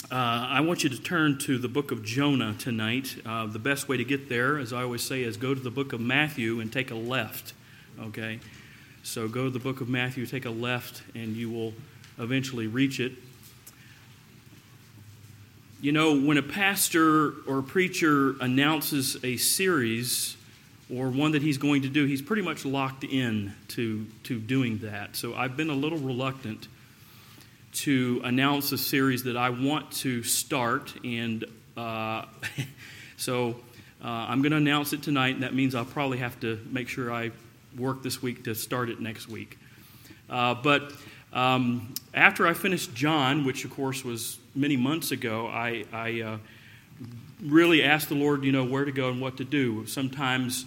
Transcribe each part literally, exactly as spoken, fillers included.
Uh, I want you to turn to the book of Jonah tonight. Uh, the best way to get there, as I always say, is go to the book of Matthew and take a left, okay? So go to the book of Matthew, take a left, and you will eventually reach it. You know, when a pastor or a preacher announces a series or one that he's going to do, he's pretty much locked in to, to doing that. So I've been a little reluctant to announce a series that I want to start, and uh, so uh, I'm going to announce it tonight, and that means I'll probably have to make sure I work this week to start it next week. Uh, but um, after I finished John, which of course was many months ago, I, I uh, really asked the Lord, you know, where to go and what to do. Sometimes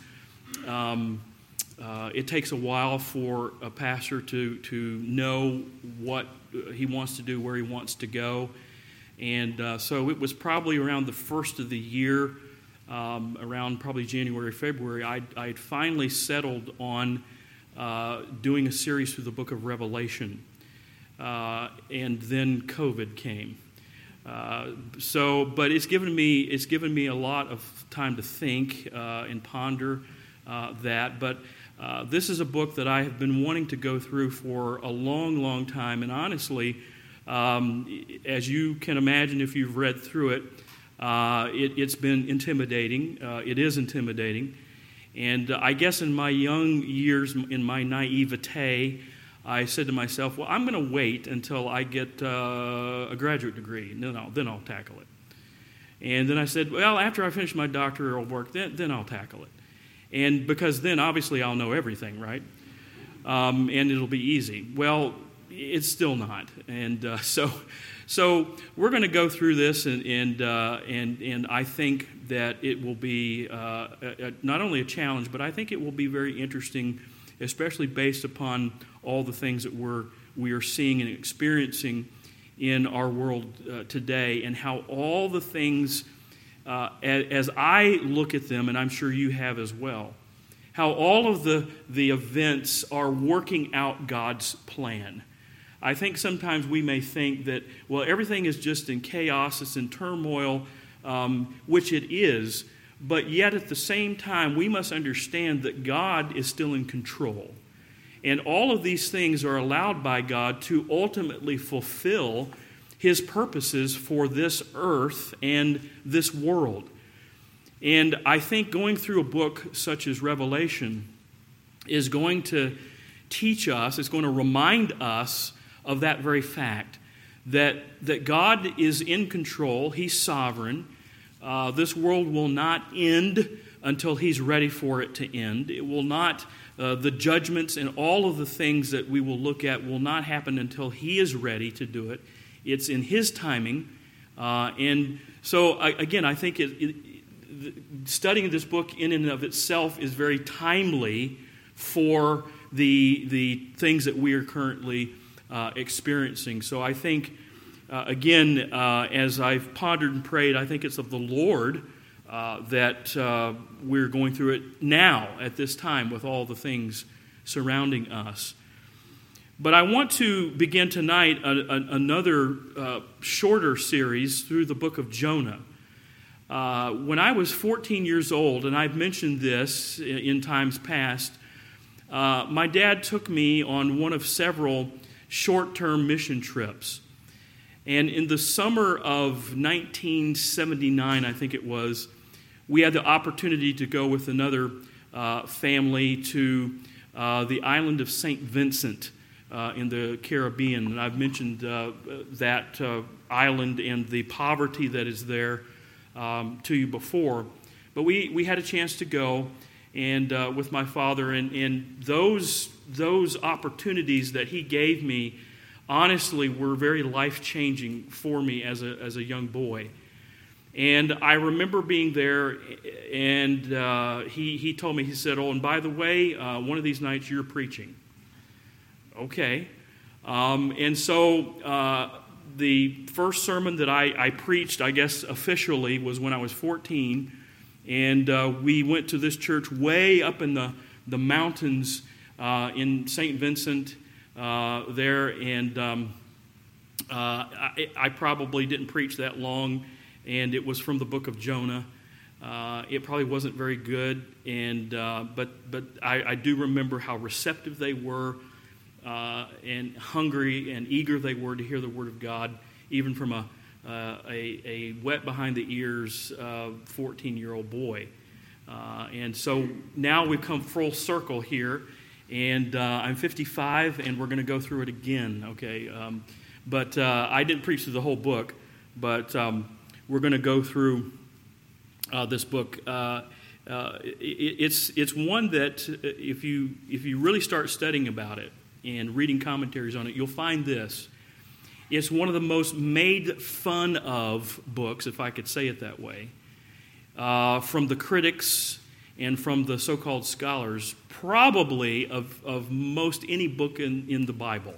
um, uh, it takes a while for a pastor to to know what he wants to do, where he wants to go. And uh, so it was probably around the first of the year, um, around probably January, February, I had finally settled on uh, doing a series through the book of Revelation. Uh, and then COVID came. Uh, so, but it's given me it's given me a lot of time to think uh, and ponder uh, that. But Uh, this is a book that I have been wanting to go through for a long, long time. And honestly, um, as you can imagine if you've read through it, uh, it it's been intimidating. Uh, it is intimidating. And uh, I guess in my young years, in my naivete, I said to myself, well, I'm going to wait until I get uh, a graduate degree, and then I'll, then I'll tackle it. And then I said, well, after I finish my doctoral work, then, then I'll tackle it. And because then, obviously, I'll know everything, right? Um, and it'll be easy. Well, it's still not. And uh, so so we're going to go through this, and and, uh, and and I think that it will be uh, a, a, not only a challenge, but I think it will be very interesting, especially based upon all the things that we're, we are seeing and experiencing in our world uh, today, and how all the things... Uh, as I look at them, and I'm sure you have as well, how all of the, the events are working out God's plan. I think sometimes we may think that, well, everything is just in chaos, it's in turmoil, um, which it is, but yet at the same time, we must understand that God is still in control. And all of these things are allowed by God to ultimately fulfill His purposes for this earth and this world. And I think going through a book such as Revelation is going to teach us, it's going to remind us of that very fact, that, that God is in control, He's sovereign. Uh, this world will not end until He's ready for it to end. It will not, uh, the judgments and all of the things that we will look at will not happen until He is ready to do it. It's in His timing, uh, and so I, again, I think it, it, studying this book in and of itself is very timely for the the things that we are currently uh, experiencing. So I think, uh, again, uh, as I've pondered and prayed, I think it's of the Lord uh, that uh, we're going through it now at this time with all the things surrounding us. But I want to begin tonight a, a, another uh, shorter series through the book of Jonah. Uh, when I was fourteen years old, and I've mentioned this in, in times past, uh, my dad took me on one of several short-term mission trips. And in the summer of nineteen seventy-nine, I think it was, we had the opportunity to go with another uh, family to uh, the island of Saint Vincent, Uh, in the Caribbean, and I've mentioned uh, that uh, island and the poverty that is there um, to you before. But we, we had a chance to go, and uh, with my father, and, and those those opportunities that he gave me, honestly, were very life-changing for me as a as a young boy. And I remember being there, and uh, he he told me, he said, "Oh, and by the way, uh, one of these nights you're preaching." Okay. Um, and so uh, the first sermon that I, I preached, I guess officially, was when I was fourteen. And uh, we went to this church way up in the, the mountains uh, in Saint Vincent uh, there. And um, I, I probably didn't preach that long, and it was from the book of Jonah. Uh, it probably wasn't very good, and uh, but but I, I do remember how receptive they were, uh, and hungry and eager they were to hear the word of God, even from a uh, a, a wet behind the ears fourteen-year-old boy. Uh, and so now we've come full circle here, and uh, I'm fifty-five, and we're going to go through it again. Okay, um, but uh, I didn't preach through the whole book, but um, we're going to go through. Uh, this book, uh, uh, it, it's it's one that if you if you really start studying about it and reading commentaries on it, you'll find this. It's one of the most made fun of books, if I could say it that way, uh, from the critics and from the so-called scholars, probably of, of most any book in, in the Bible.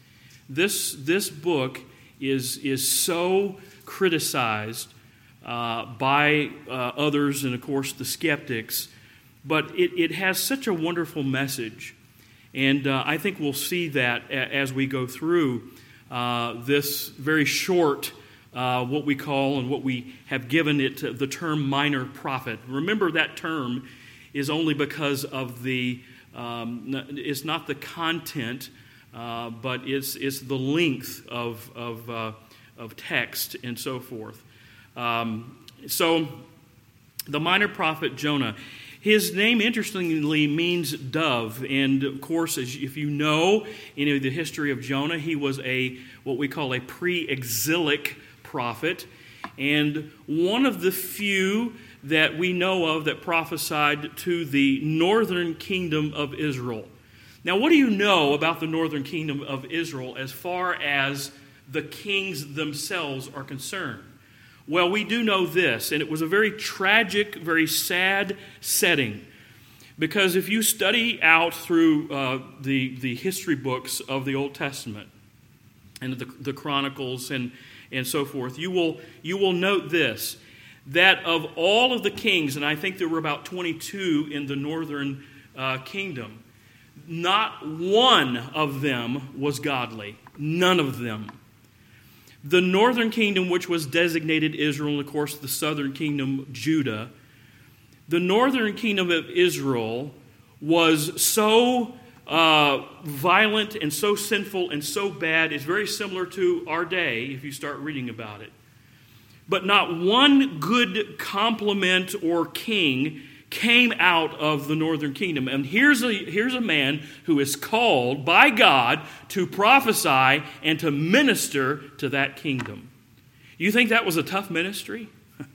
This this book is is so criticized Uh, by uh, others and, of course, the skeptics. But it, it has such a wonderful message. And uh, I think we'll see that a- as we go through uh, this very short, uh, what we call and what we have given it the term minor prophet. Remember, that term is only because of the, um, it's not the content, uh, but it's, it's the length of, of, uh, of text and so forth. Um, so, the minor prophet Jonah, his name interestingly means dove, and of course, as if you know any of the history of Jonah, he was a what we call a pre-exilic prophet, and one of the few that we know of that prophesied to the northern kingdom of Israel. Now, what do you know about the northern kingdom of Israel as far as the kings themselves are concerned? Well, we do know this, and it was a very tragic, very sad setting. Because if you study out through uh, the, the history books of the Old Testament and the, the Chronicles and, and so forth, you will, you will note this, that of all of the kings, and I think there were about twenty-two in the northern uh, kingdom, not one of them was godly. None of them. The northern kingdom, which was designated Israel, and of course the southern kingdom, Judah, the northern kingdom of Israel was so uh, violent and so sinful and so bad, it's very similar to our day if you start reading about it. But not one good compliment or king came out of the northern kingdom. And here's a, here's a man who is called by God to prophesy and to minister to that kingdom. You think that was a tough ministry?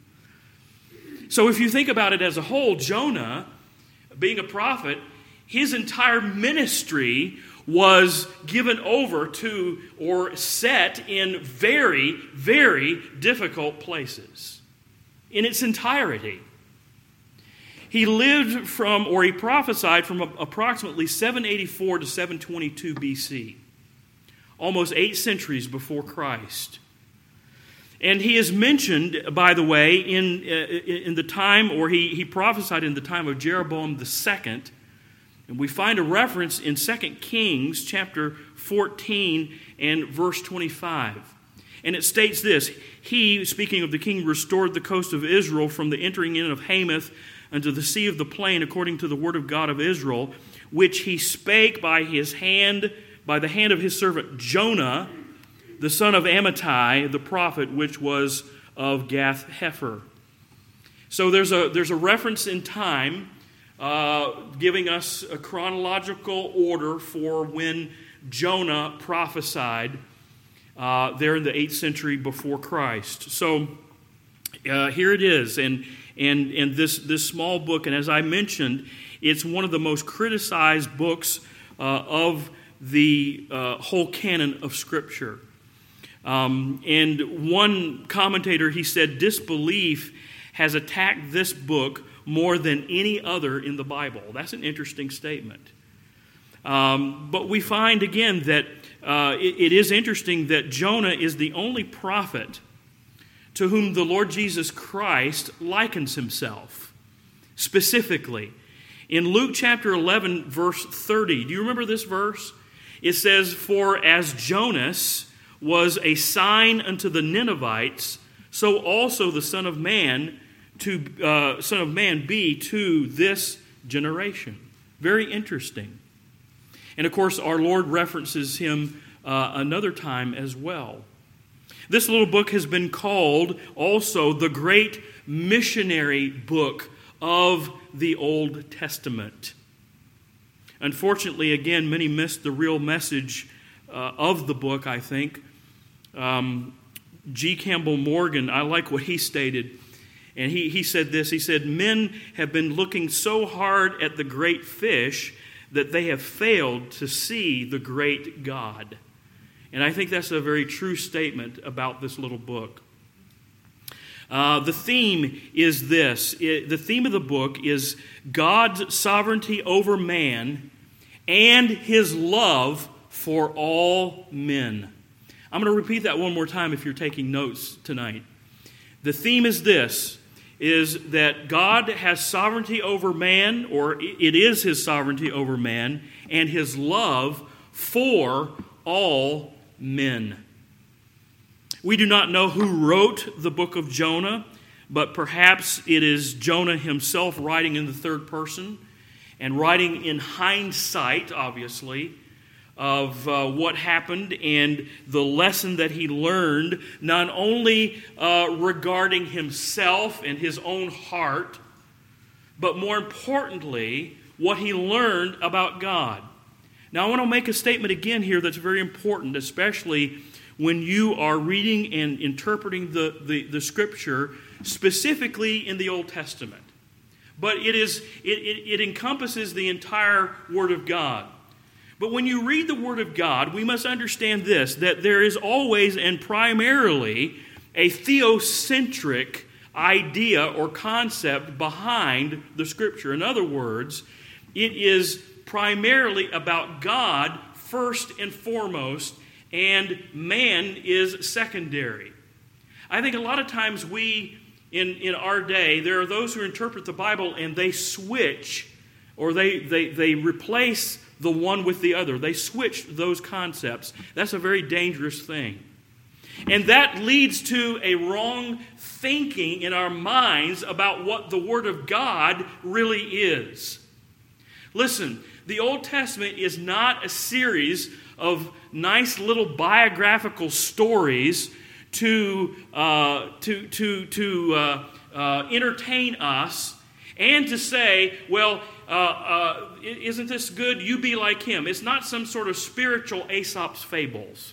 So if you think about it as a whole, Jonah, being a prophet, his entire ministry was given over to or set in very, very difficult places in its entirety. He lived from, or he prophesied from approximately seven eighty-four to seven twenty-two B C, almost eight centuries before Christ. And he is mentioned, by the way, in, uh, in the time, or he, he prophesied in the time of Jeroboam the Second. And we find a reference in Second Kings chapter fourteen and verse twenty-five. And it states this, he, speaking of the king, restored the coast of Israel from the entering in of Hamath unto the sea of the plain, according to the word of God of Israel, which he spake by his hand, by the hand of his servant Jonah, the son of Amittai, the prophet, which was of Gath-Hepher. So there's a there's a reference in time uh, giving us a chronological order for when Jonah prophesied uh, there in the eighth century before Christ. So uh, here it is, and and and this this small book, and as I mentioned, it's one of the most criticized books uh, of the uh, whole canon of Scripture. Um, and one commentator, he said, disbelief has attacked this book more than any other in the Bible. That's an interesting statement. Um, but we find again that uh, it, it is interesting that Jonah is the only prophet to whom the Lord Jesus Christ likens himself. Specifically, in Luke chapter eleven, verse thirty, do you remember this verse? It says, "For as Jonas was a sign unto the Ninevites, so also the Son of Man to uh, Son of Man be to this generation. Very interesting. And of course, our Lord references him uh, another time as well. This little book has been called also the great missionary book of the Old Testament. Unfortunately, again, many missed the real message uh, of the book, I think. Um, G. Campbell Morgan, I like what he stated. And he, he said this, he said, men have been looking so hard at the great fish that they have failed to see the great God. And I think that's a very true statement about this little book. Uh, the theme is this. It, the theme of the book is God's sovereignty over man and his love for all men. I'm going to repeat that one more time if you're taking notes tonight. The theme is this, is that God has sovereignty over man, or it is his sovereignty over man, and his love for all men. We do not know who wrote the book of Jonah, but perhaps it is Jonah himself writing in the third person and writing in hindsight, obviously, of uh, what happened and the lesson that he learned, not only uh, regarding himself and his own heart, but more importantly, what he learned about God. Now, I want to make a statement again here that's very important, especially when you are reading and interpreting the, the, the Scripture, specifically in the Old Testament. But it is it, it, it encompasses the entire Word of God. But when you read the Word of God, we must understand this, that there is always and primarily a theocentric idea or concept behind the Scripture. In other words, it is primarily about God first and foremost, and man is secondary. I think a lot of times we, in, in our day, there are those who interpret the Bible and they switch, or they, they, they replace the one with the other. They switch those concepts. That's a very dangerous thing. And that leads to a wrong thinking in our minds about what the Word of God really is. Listen, the Old Testament is not a series of nice little biographical stories to uh, to to to uh, uh, entertain us and to say, well, uh, uh, isn't this good? You be like him. It's not some sort of spiritual Aesop's fables.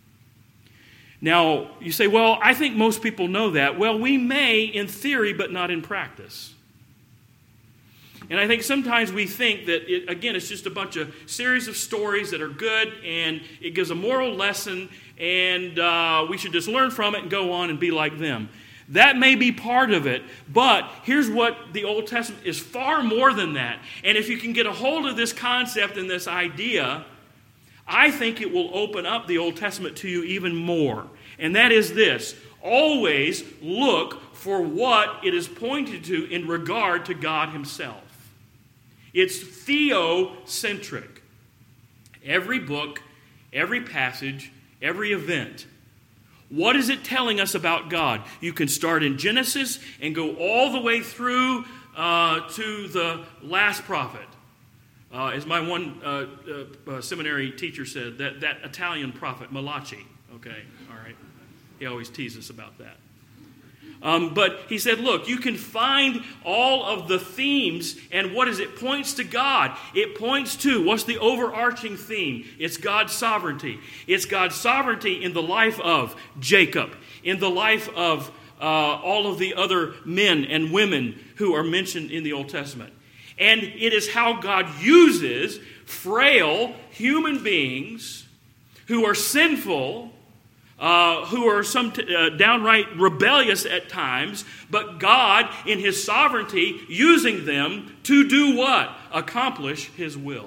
Now, you say, well, I think most people know that. Well, we may in theory, but not in practice. And I think sometimes we think that, it, again, it's just a bunch of series of stories that are good, and it gives a moral lesson, and uh, we should just learn from it and go on and be like them. That may be part of it, but here's what the Old Testament is far more than that. And if you can get a hold of this concept and this idea, I think it will open up the Old Testament to you even more. And that is this: always look for what it is pointed to in regard to God himself. It's theocentric. Every book, every passage, every event. What is it telling us about God? You can start in Genesis and go all the way through uh, to the last prophet. Uh, as my one uh, uh, uh, seminary teacher said, that, that Italian prophet, Malachi. Okay, all right. He always teases us about that. Um, but he said, look, you can find all of the themes, and what is it? It points to God. It points to, what's the overarching theme? It's God's sovereignty. It's God's sovereignty in the life of Jacob, in the life of uh, all of the other men and women who are mentioned in the Old Testament. And it is how God uses frail human beings who are sinful, Uh, who are some t- uh, downright rebellious at times, but God, in his sovereignty, using them to do what? Accomplish his will.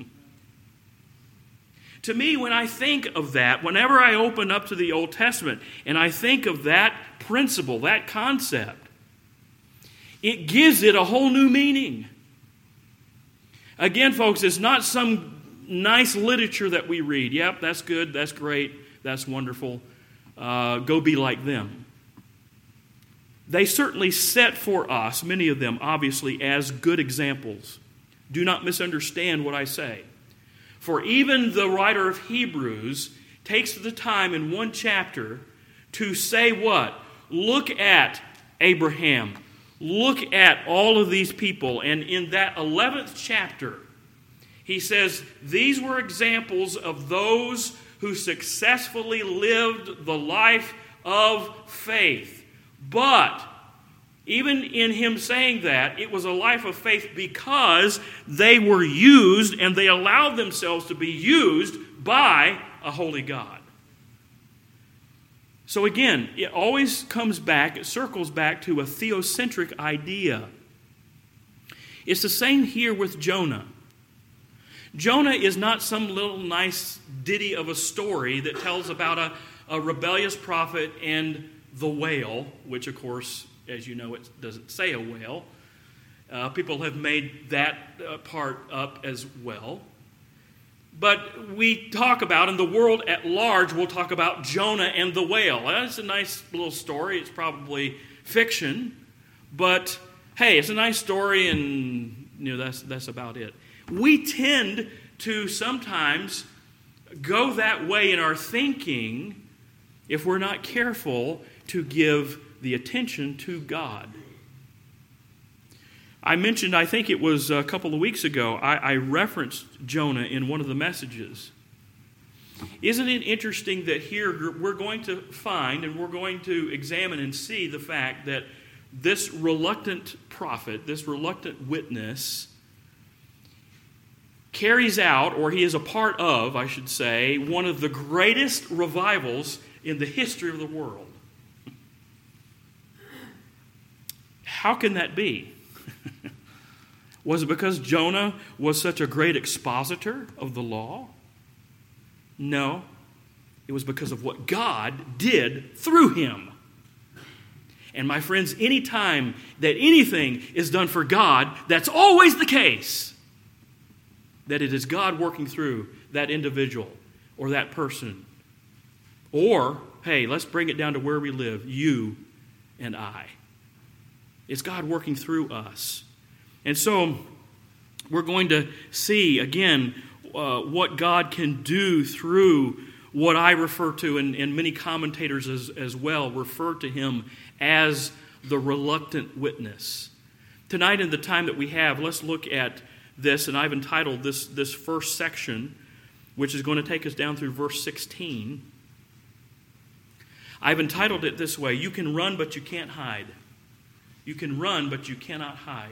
To me, when I think of that, whenever I open up to the Old Testament and I think of that principle, that concept, it gives it a whole new meaning. Again, folks, it's not some nice literature that we read. Yep, that's good, that's great. That's wonderful. Uh, go be like them. They certainly set for us, many of them, obviously, as good examples. Do not misunderstand what I say. For even the writer of Hebrews takes the time in one chapter to say what? Look at Abraham. Look at all of these people. And in that eleventh chapter, he says, these were examples of those who successfully lived the life of faith. But even in him saying that, it was a life of faith because they were used and they allowed themselves to be used by a holy God. So again, it always comes back, it circles back to a theocentric idea. It's the same here with Jonah. Jonah is not some little nice ditty of a story that tells about a, a rebellious prophet and the whale, which, of course, as you know, it doesn't say a whale. Uh, people have made that uh, part up as well. But we talk about, in the world at large, we'll talk about Jonah and the whale. That's a nice little story. It's probably fiction. But, hey, it's a nice story, and you know that's that's about it. We tend to sometimes go that way in our thinking if we're not careful to give the attention to God. I mentioned, I think it was a couple of weeks ago, I, I referenced Jonah in one of the messages. Isn't it interesting that here we're going to find and we're going to examine and see the fact that this reluctant prophet, this reluctant witness, carries out, or he is a part of, I should say, one of the greatest revivals in the history of the world. How can that be? Was it because Jonah was such a great expositor of the law? No. It was because of what God did through him. And my friends, any time that anything is done for God, that's always the case. That it is God working through that individual or that person. Or, hey, let's bring it down to where we live, you and I. It's God working through us. And so we're going to see, again, uh, what God can do through what I refer to, and, and many commentators as, as well, refer to him as the reluctant witness. Tonight, in the time that we have, let's look at this, and I've entitled this, this first section, which is going to take us down through verse sixteen. I've entitled it this way: you can run, but you can't hide. You can run, but you cannot hide.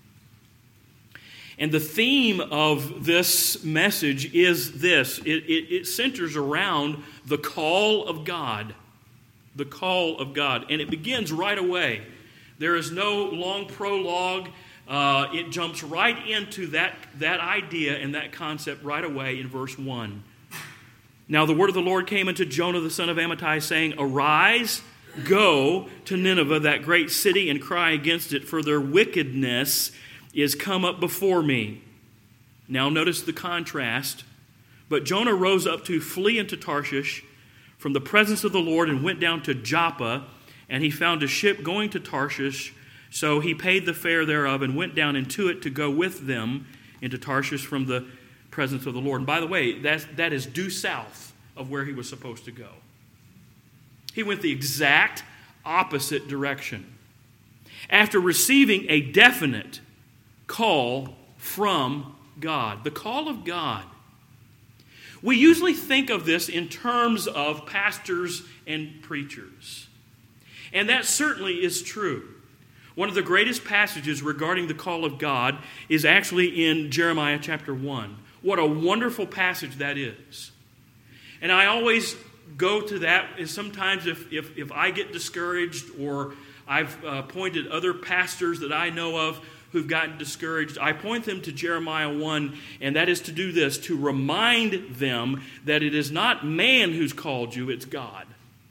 And the theme of this message is this. It, it, it centers around the call of God. The call of God. And it begins right away. There is no long prologue. Uh, it jumps right into that, that idea and that concept right away in verse one. Now the word of the Lord came unto Jonah the son of Amittai, saying, Arise, go to Nineveh, that great city, and cry against it, for their wickedness is come up before me. Now notice the contrast. But Jonah rose up to flee into Tarshish from the presence of the Lord and went down to Joppa, and he found a ship going to Tarshish. So he paid the fare thereof and went down into it to go with them into Tarshish from the presence of the Lord. And by the way, that's, that is due south of where he was supposed to go. He went the exact opposite direction. After receiving a definite call from God. The call of God. We usually think of this in terms of pastors and preachers. And that certainly is true. One of the greatest passages regarding the call of God is actually in Jeremiah chapter one. What a wonderful passage that is. And I always go to that, and sometimes if, if, if I get discouraged, or I've uh, pointed other pastors that I know of who've gotten discouraged, I point them to Jeremiah one, and that is to do this, to remind them that it is not man who's called you, it's God.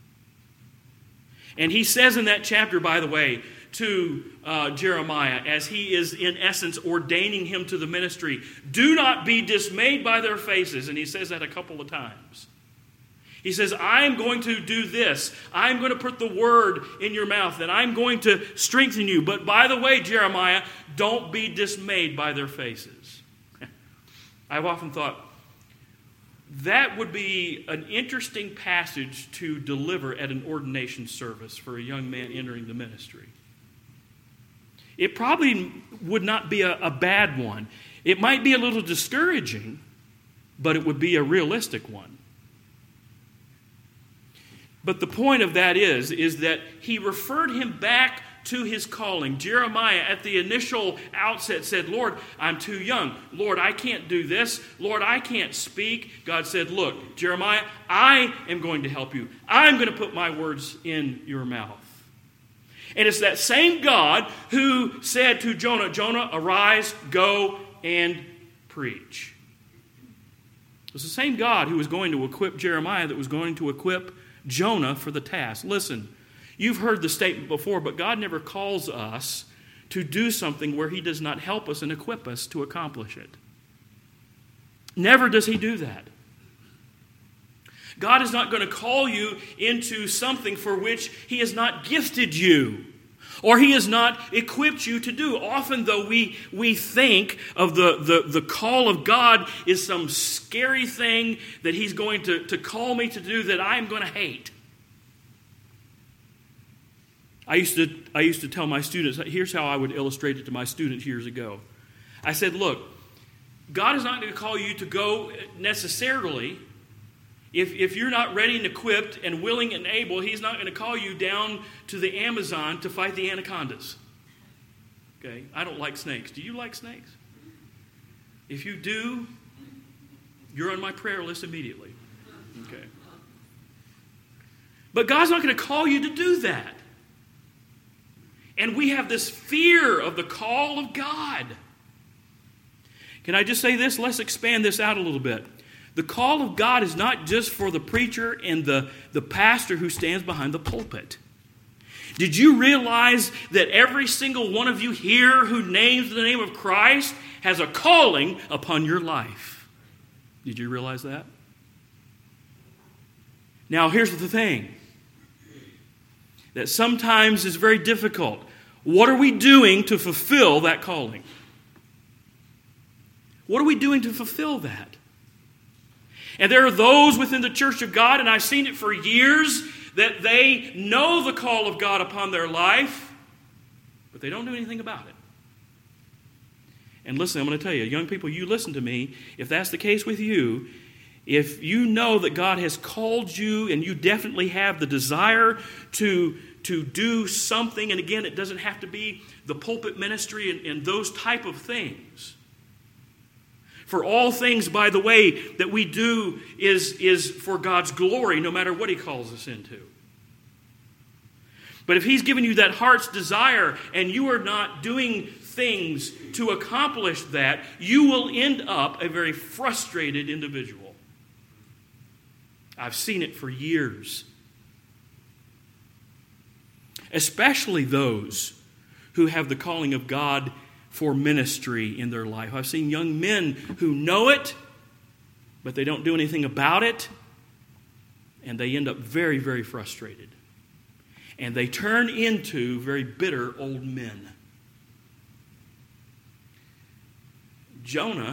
And he says in that chapter, by the way, to uh, Jeremiah, as he is in essence ordaining him to the ministry, do not be dismayed by their faces. And he says that a couple of times. He says, I'm going to do this. I'm going to put the word in your mouth, and I'm going to strengthen you. But by the way, Jeremiah, don't be dismayed by their faces. I've often thought, that would be an interesting passage to deliver at an ordination service for a young man entering the ministry. It probably would not be a, a bad one. It might be a little discouraging, but it would be a realistic one. But the point of that is, is that he referred him back to his calling. Jeremiah at the initial outset said, Lord, I'm too young. Lord, I can't do this. Lord, I can't speak. God said, look, Jeremiah, I am going to help you. I'm going to put my words in your mouth. And it's that same God who said to Jonah, Jonah, arise, go, and preach. It's the same God who was going to equip Jeremiah that was going to equip Jonah for the task. Listen, you've heard the statement before, but God never calls us to do something where he does not help us and equip us to accomplish it. Never does he do that. God is not going to call you into something for which he has not gifted you or he has not equipped you to do. Often, though, we, we think of the, the, the call of God is some scary thing that he's going to, to call me to do that I'm going to hate. I used to I used to tell my students, here's how I would illustrate it to my students years ago. I said, look, God is not going to call you to go necessarily. If, if you're not ready and equipped and willing and able, he's not going to call you down to the Amazon to fight the anacondas. Okay, I don't like snakes. Do you like snakes? If you do, you're on my prayer list immediately. Okay. But God's not going to call you to do that. And we have this fear of the call of God. Can I just say this? Let's expand this out a little bit. The call of God is not just for the preacher and the, the pastor who stands behind the pulpit. Did you realize that every single one of you here who names the name of Christ has a calling upon your life? Did you realize that? Now, here's the thing. That sometimes is very difficult. What are we doing to fulfill that calling? What are we doing to fulfill that? And there are those within the church of God, and I've seen it for years, that they know the call of God upon their life, but they don't do anything about it. And listen, I'm going to tell you, young people, you listen to me. If that's the case with you, if you know that God has called you and you definitely have the desire to, to do something, and again, it doesn't have to be the pulpit ministry and, and those type of things. For all things, by the way, that we do is, is for God's glory, no matter what he calls us into. But if he's given you that heart's desire and you are not doing things to accomplish that, you will end up a very frustrated individual. I've seen it for years. Especially those who have the calling of God for ministry in their life. I've seen young men who know it, but they don't do anything about it, and they end up very, very frustrated. And they turn into very bitter old men. Jonah,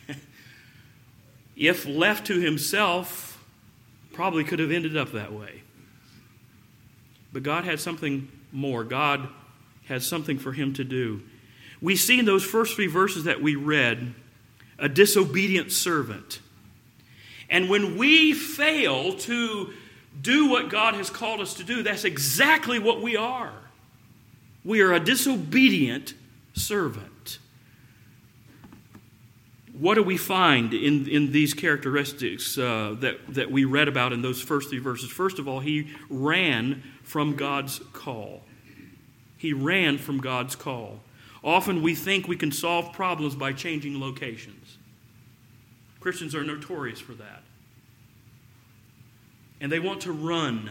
if left to himself, probably could have ended up that way. But God had something more. God had something for him to do. We see in those first three verses that we read, a disobedient servant. And when we fail to do what God has called us to do, that's exactly what we are. We are a disobedient servant. What do we find in, in these characteristics uh, that, that we read about in those first three verses? First of all, he ran from God's call. He ran from God's call. Often we think we can solve problems by changing locations. Christians are notorious for that. And they want to run.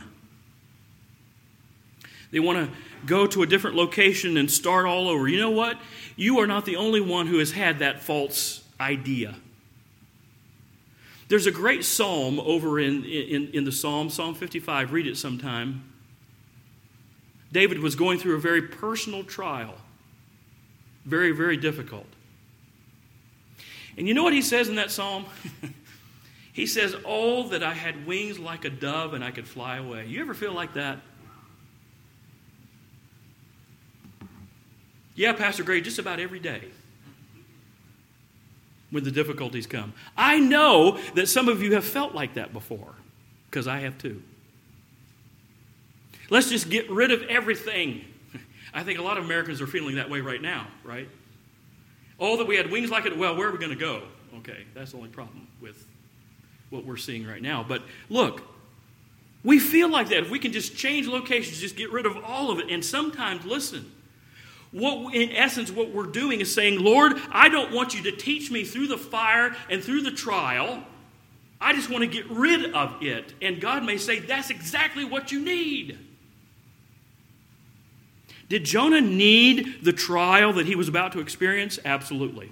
They want to go to a different location and start all over. You know what? You are not the only one who has had that false idea. There's a great psalm over in, in, in the Psalm, Psalm fifty-five. Read it sometime. David was going through a very personal trial. Very, very difficult. And you know what he says in that psalm? He says, "Oh, that I had wings like a dove and I could fly away." You ever feel like that? Yeah, Pastor Gray, just about every day when the difficulties come. I know that some of you have felt like that before, because I have too. Let's just get rid of everything. I think a lot of Americans are feeling that way right now, right? Oh, that we had wings like it. Well, where are we going to go? Okay, that's the only problem with what we're seeing right now. But look, we feel like that. If we can just change locations, just get rid of all of it. And sometimes, listen, what in essence what we're doing is saying, Lord, I don't want you to teach me through the fire and through the trial. I just want to get rid of it. And God may say, that's exactly what you need. Did Jonah need the trial that he was about to experience? Absolutely.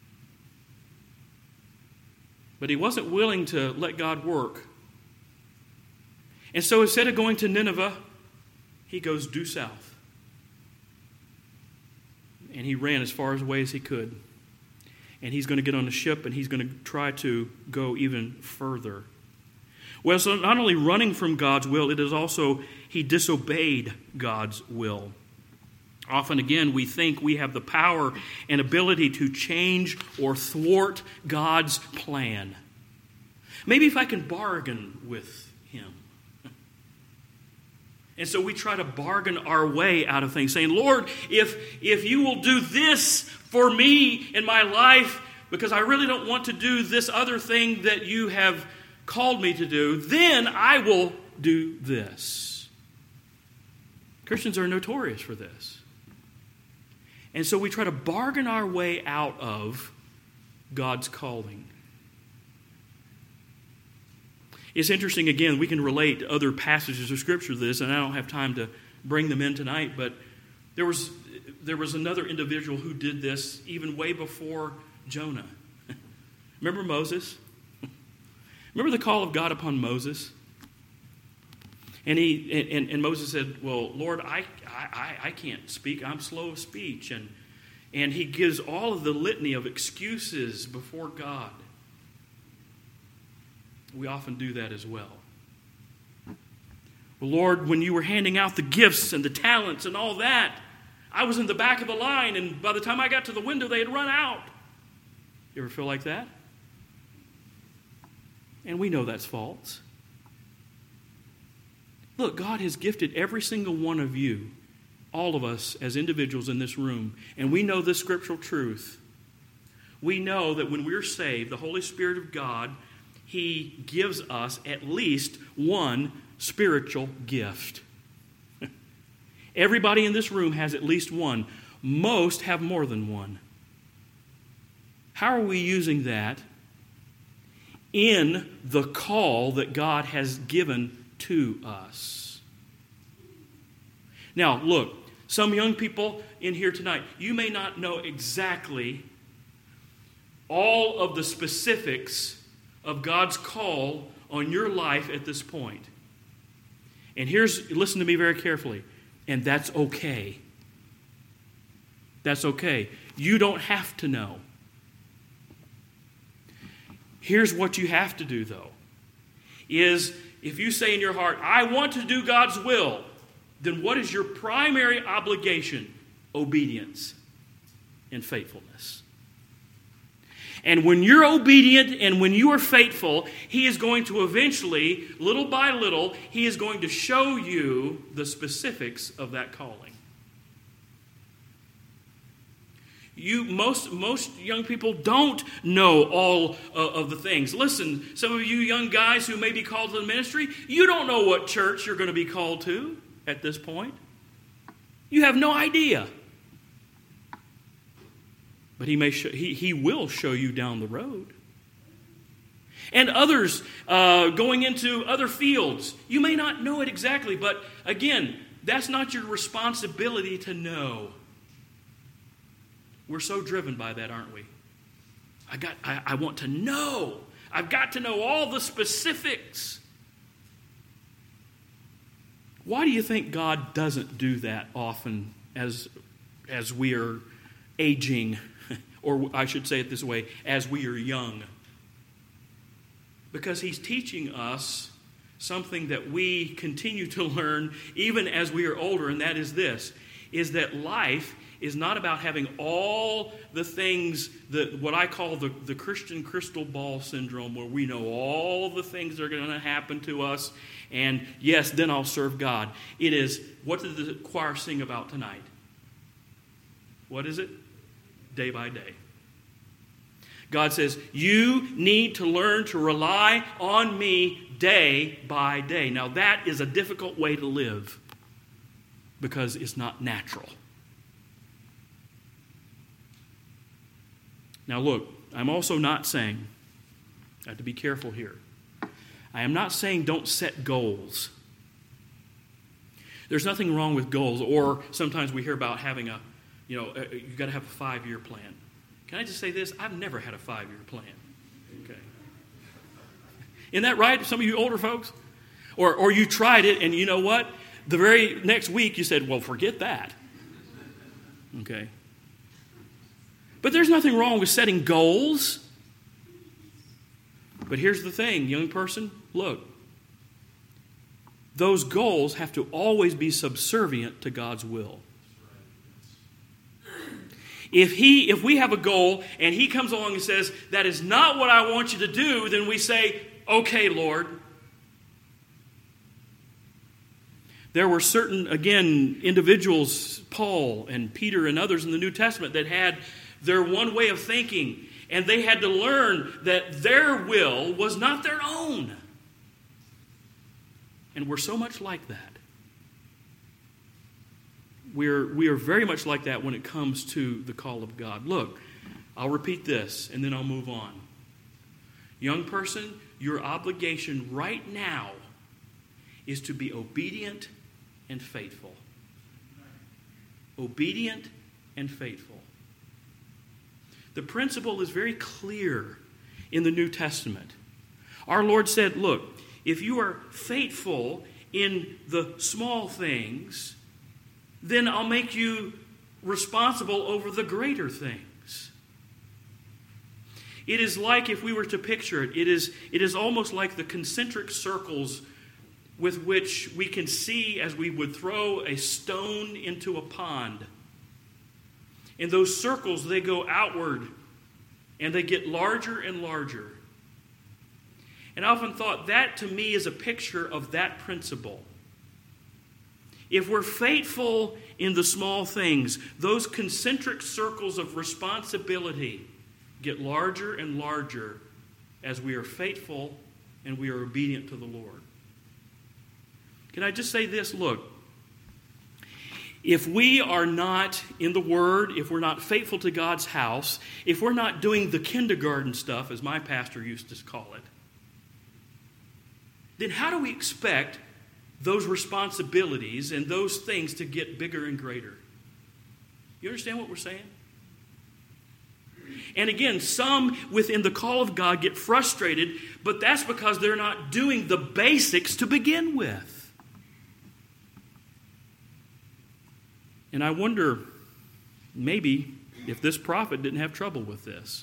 But he wasn't willing to let God work. And so instead of going to Nineveh, he goes due south. And he ran as far away as he could. And he's going to get on a ship and he's going to try to go even further. Well, so not only running from God's will, it is also he disobeyed God's will. Often, again, we think we have the power and ability to change or thwart God's plan. Maybe if I can bargain with him. And so we try to bargain our way out of things, saying, Lord, if, if you will do this for me in my life, because I really don't want to do this other thing that you have called me to do, then I will do this. Christians are notorious for this. And so we try to bargain our way out of God's calling. It's interesting, again, we can relate other passages of Scripture to this, and I don't have time to bring them in tonight, but there was, there was another individual who did this even way before Jonah. Remember Moses? Remember the call of God upon Moses? And he and, and Moses said, well, Lord, I, I, I can't speak. I'm slow of speech. And, and he gives all of the litany of excuses before God. We often do that as well. Well, Lord, when you were handing out the gifts and the talents and all that, I was in the back of the line, and by the time I got to the window, they had run out. You ever feel like that? And we know that's false. Look, God has gifted every single one of you, all of us as individuals in this room, and we know this scriptural truth. We know that when we're saved, the Holy Spirit of God, He gives us at least one spiritual gift. Everybody in this room has at least one. Most have more than one. How are we using that in the call that God has given to us? Now, look, some young people in here tonight, you may not know exactly all of the specifics of God's call on your life at this point. And here's, listen to me very carefully, and that's okay. That's okay. You don't have to know. Here's what you have to do, though, is if you say in your heart, I want to do God's will, then what is your primary obligation? Obedience and faithfulness. And when you're obedient and when you are faithful, He is going to eventually, little by little, He is going to show you the specifics of that calling. You, most, most young people don't know all uh, of the things. Listen, some of you young guys who may be called to the ministry, you don't know what church you're going to be called to at this point. You have no idea. But he may show, he, he will show you down the road. And others uh, going into other fields, you may not know it exactly, but again, that's not your responsibility to know. We're so driven by that, aren't we? I got. I, I want to know. I've got to know all the specifics. Why do you think God doesn't do that often as, as we are aging? Or I should say it this way, as we are young. Because He's teaching us something that we continue to learn even as we are older, and that is this, is that life is not about having all the things, that what I call the, the Christian crystal ball syndrome, where we know all the things that are going to happen to us, and yes, then I'll serve God. It is, what did the choir sing about tonight? What is it? Day by day. God says, you need to learn to rely on me day by day. Now that is a difficult way to live because it's not natural. Now look, I'm also not saying, I have to be careful here. I am not saying don't set goals. There's nothing wrong with goals, or sometimes we hear about having a, you know, you've got to have a five-year plan. Can I just say this? I've never had a five-year plan. Okay. Isn't that right? Some of you older folks? Or, or you tried it, and you know what? The very next week you said, well, forget that. Okay. But there's nothing wrong with setting goals. But here's the thing, young person, look. Those goals have to always be subservient to God's will. If he, if we have a goal and He comes along and says, that is not what I want you to do, then we say, okay, Lord. There were certain, again, individuals, Paul and Peter and others in the New Testament, that had their one way of thinking, and they had to learn that their will was not their own. And we're so much like that. We're, we are very much like that when it comes to the call of God. Look, I'll repeat this and then I'll move on. Young person, your obligation right now is to be obedient and faithful. Obedient and faithful. The principle is very clear in the New Testament. Our Lord said, look, if you are faithful in the small things, then I'll make you responsible over the greater things. It is like, if we were to picture it, it is, it is almost like the concentric circles with which we can see as we would throw a stone into a pond. And those circles, they go outward and they get larger and larger. And I often thought that to me is a picture of that principle. If we're faithful in the small things, those concentric circles of responsibility get larger and larger as we are faithful and we are obedient to the Lord. Can I just say this? Look, if we are not in the Word, if we're not faithful to God's house, if we're not doing the kindergarten stuff, as my pastor used to call it, then how do we expect those responsibilities and those things to get bigger and greater? You understand what we're saying? And again, some within the call of God get frustrated, but that's because they're not doing the basics to begin with. And I wonder, maybe, if this prophet didn't have trouble with this.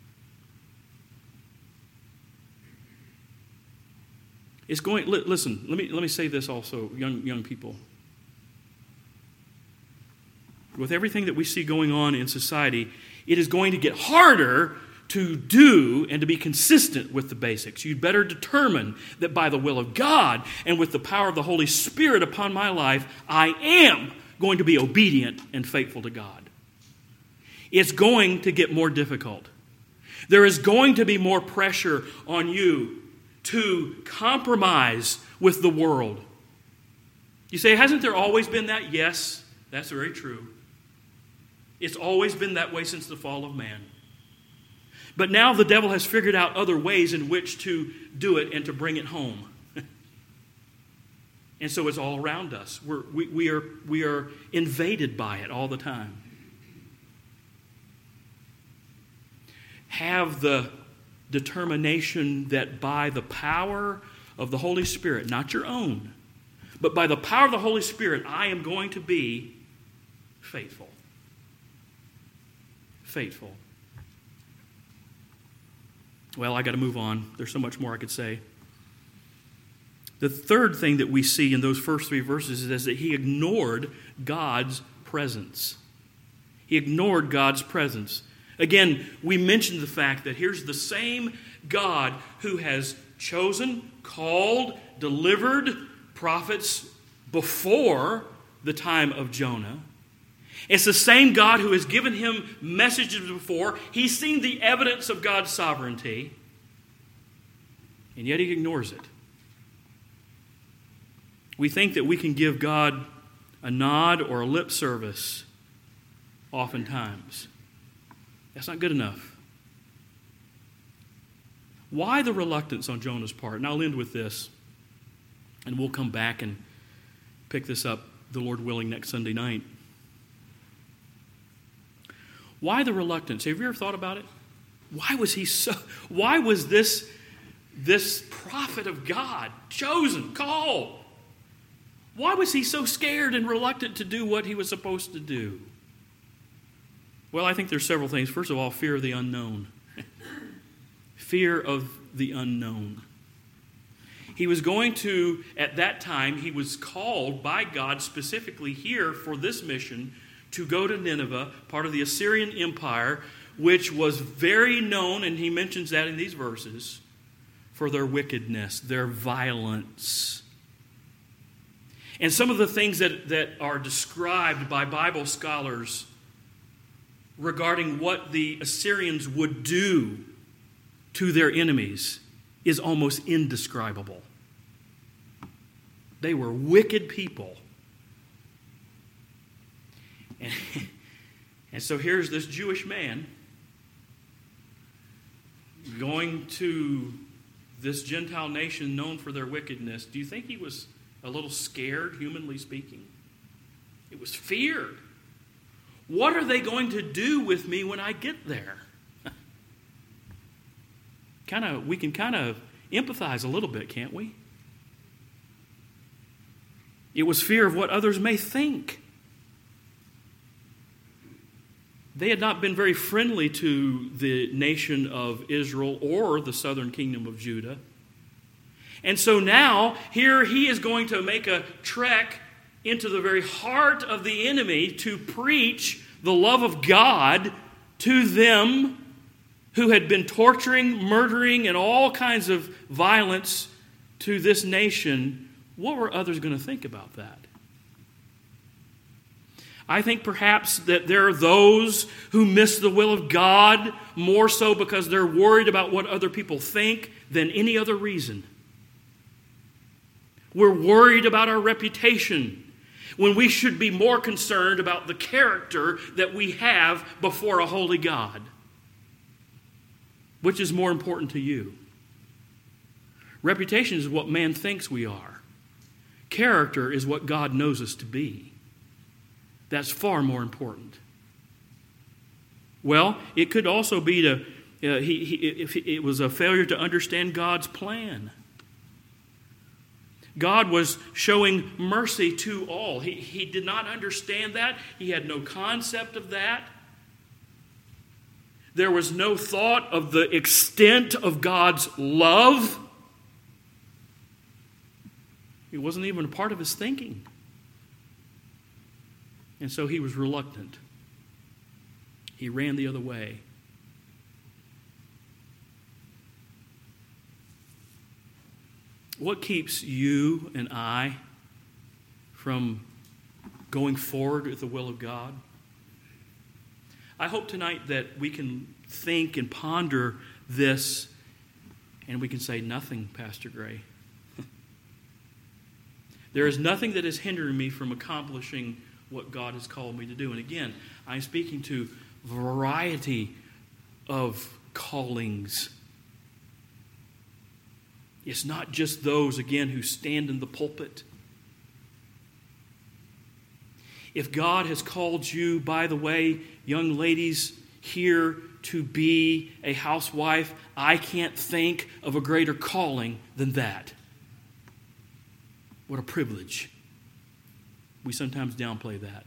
It's going, listen, let me, let me say this also, young, young people. With everything that we see going on in society, it is going to get harder to do and to be consistent with the basics. You'd better determine that by the will of God and with the power of the Holy Spirit upon my life, I am going to be obedient and faithful to God. It's going to get more difficult. There is going to be more pressure on you to compromise with the world. You say, hasn't there always been that? Yes, that's very true. It's always been that way since the fall of man. But now the devil has figured out other ways in which to do it and to bring it home. And so it's all around us. We're, we, we, are, we are invaded by it all the time. Have the determination that by the power of the Holy Spirit, not your own, but by the power of the Holy Spirit, I am going to be faithful. Faithful. Well, I got to move on. There's so much more I could say. The third thing that we see in those first three verses is that he ignored God's presence. He ignored God's presence. Again, we mentioned the fact that here's the same God who has chosen, called, delivered prophets before the time of Jonah. It's the same God who has given him messages before. He's seen the evidence of God's sovereignty, and yet he ignores it. We think that we can give God a nod or a lip service oftentimes. That's not good enough. Why the reluctance on Jonah's part? And I'll end with this, and we'll come back and pick this up, the Lord willing, next Sunday night. Why the reluctance? Have you ever thought about it? Why was he so, why was this, this prophet of God chosen, called? Why was he so scared and reluctant to do what he was supposed to do? Well, I think there's several things. First of all, fear of the unknown. Fear of the unknown. He was going to, at that time, he was called by God specifically here for this mission to go to Nineveh, part of the Assyrian Empire, which was very known, and he mentions that in these verses, for their wickedness, their violence. And some of the things that, that are described by Bible scholars regarding what the Assyrians would do to their enemies is almost indescribable. They were wicked people. And, and so here's this Jewish man going to this Gentile nation known for their wickedness. Do you think he was a little scared, humanly speaking? It was fear. What are they going to do with me when I get there? kind of, we can kind of empathize a little bit, can't we? It was fear of what others may think. They had not been very friendly to the nation of Israel or the southern kingdom of Judah. And so now, here he is going to make a trek into the very heart of the enemy to preach the love of God to them who had been torturing, murdering, and all kinds of violence to this nation. What were others going to think about that? I think perhaps that there are those who miss the will of God more so because they're worried about what other people think than any other reason. We're worried about our reputation when we should be more concerned about the character that we have before a holy God. Which is more important to you? Reputation is what man thinks we are. Character is what God knows us to be. That's far more important. Well, it could also be to, uh, he, he, if it was a failure to understand God's plan. God was showing mercy to all. He, he did not understand that. He had no concept of that. There was no thought of the extent of God's love. It wasn't even a part of his thinking. And so he was reluctant. He ran the other way. What keeps you and I from going forward with the will of God? I hope tonight that we can think and ponder this and we can say, nothing, Pastor Gray. There is nothing that is hindering me from accomplishing what God has called me to do. And again, I'm speaking to a variety of callings. It's not just those, again, who stand in the pulpit. If God has called you, by the way, young ladies, here to be a housewife, I can't think of a greater calling than that. What a privilege. We sometimes downplay that.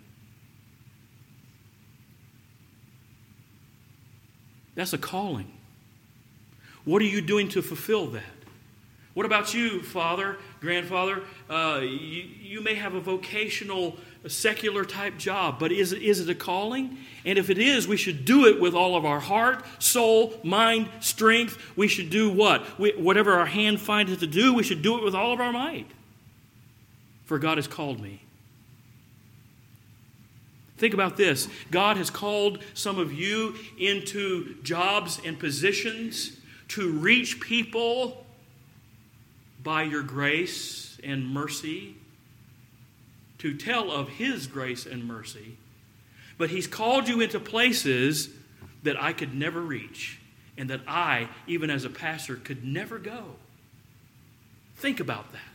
That's a calling. What are you doing to fulfill that? What about you, father, grandfather? Uh, you, you may have a vocational, a secular type job, but is it, is it a calling? And if it is, we should do it with all of our heart, soul, mind, strength. We should do what? We, whatever our hand findeth to do, we should do it with all of our might. For God has called me. Think about this. God has called some of you into jobs and positions to reach people by your grace and mercy, to tell of His grace and mercy. But He's called you into places that I could never reach, and that I, even as a pastor, could never go. Think about that.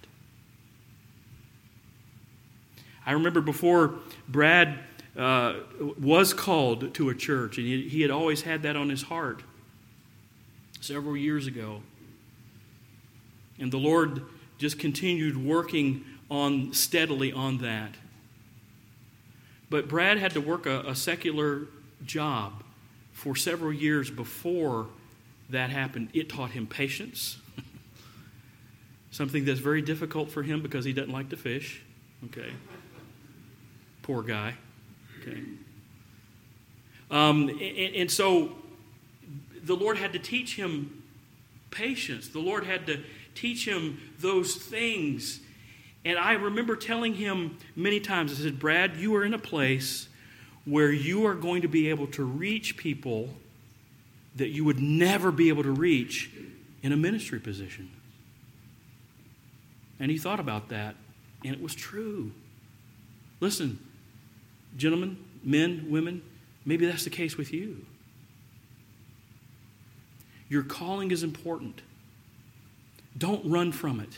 I remember before Brad uh, was called to a church, and he, he had always had that on his heart several years ago. And the Lord just continued working on steadily on that. But Brad had to work a, a secular job for several years before that happened. It taught him patience, something that's very difficult for him because he doesn't like to fish. Okay, poor guy. Okay, um, and, and so the Lord had to teach him patience. The Lord had to teach him those things. And I remember telling him many times, I said, Brad, you are in a place where you are going to be able to reach people that you would never be able to reach in a ministry position. And he thought about that, and it was true. Listen, gentlemen, men, women, maybe that's the case with you. Your calling is important. Don't run from it.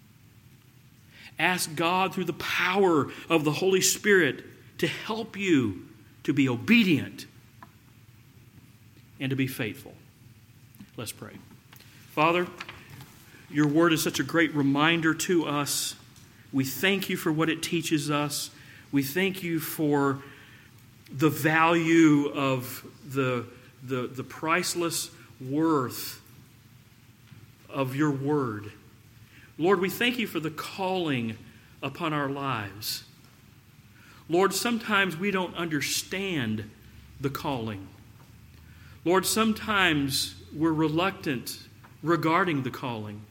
Ask God through the power of the Holy Spirit to help you to be obedient and to be faithful. Let's pray. Father, your word is such a great reminder to us. We thank you for what it teaches us. We thank you for the value of the, the, the priceless worth of your word. Lord, we thank you for the calling upon our lives. Lord, sometimes we don't understand the calling. Lord, sometimes we're reluctant regarding the calling.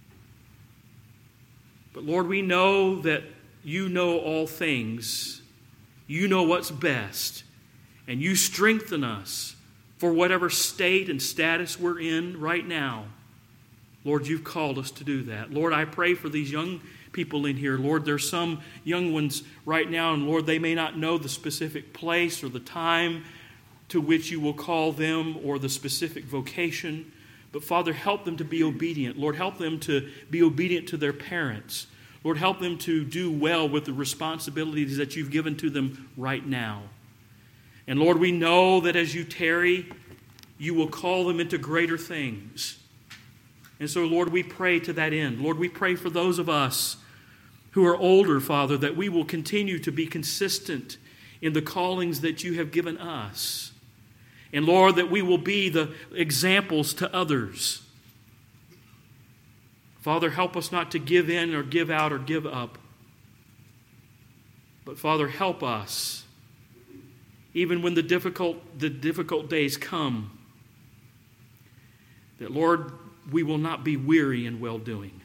But Lord, we know that you know all things. You know what's best. And you strengthen us for whatever state and status we're in right now. Lord, you've called us to do that. Lord, I pray for these young people in here. Lord, there's some young ones right now, and Lord, they may not know the specific place or the time to which you will call them or the specific vocation. But Father, help them to be obedient. Lord, help them to be obedient to their parents. Lord, help them to do well with the responsibilities that you've given to them right now. And Lord, we know that as you tarry, you will call them into greater things. And so, Lord, we pray to that end. Lord, we pray for those of us who are older, Father, that we will continue to be consistent in the callings that you have given us. And, Lord, that we will be the examples to others. Father, help us not to give in or give out or give up. But, Father, help us, even when the difficult, the difficult days come, that, Lord, we will not be weary in well-doing.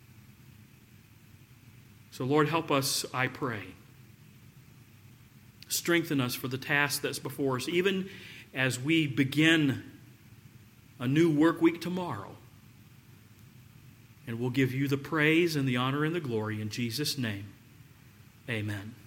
So, Lord, help us, I pray. Strengthen us for the task that's before us, even as we begin a new work week tomorrow. And we'll give you the praise and the honor and the glory in Jesus' name. Amen.